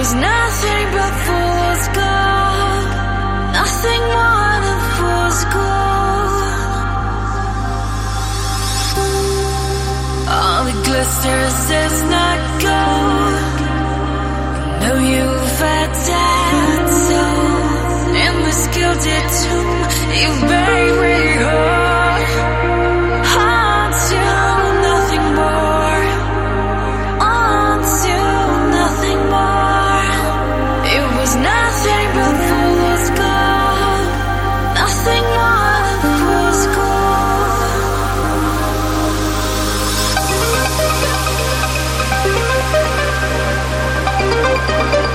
was nothing but fool's gold, nothing more than fool's gold. All that glitters is not gold. I know you've had tattooed in this gilded tomb. You bury me hard, onto nothing more, onto nothing more. It was nothing but fool's gold, nothing more than fool's gold.